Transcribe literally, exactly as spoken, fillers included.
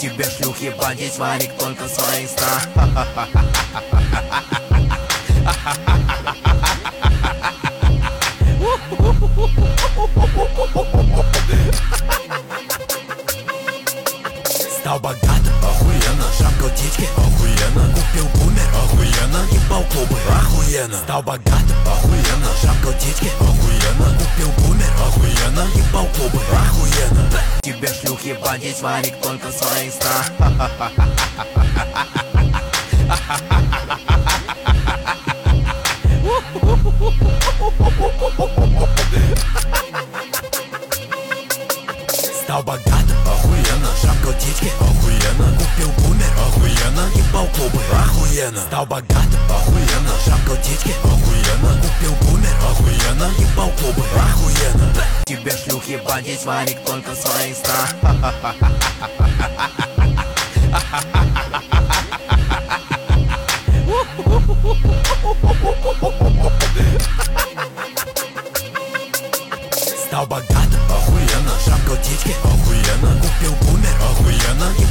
Тебе шлюх ебать, варик только в своих снах. Стал богатым, охуенно. Шапка в течке, охуенно. Купил бумер, охуенно. Ебал клубы, охуенно. Стал богатым, охуенно. Шапка в течке, охуенно. Купил бумер, охуенно. Ебал клубы, охуенно. Тебе шлюх ебать, варик только в своих снах. Стал богатым, охуенно. Шапка в течке, охуенно. Купил бумер, охуенно. Ебал клубы, охуенно. Стал богатым, охуенно. Шапка в течке, охуенно. Купил бумер, охуенно. Ебал клубы, охуенно. Тебе шлюх ебать, варик только в своих снах. Стал богатым, охуенно. Шапка в течке, охуенно. Купил бумер, охуенно.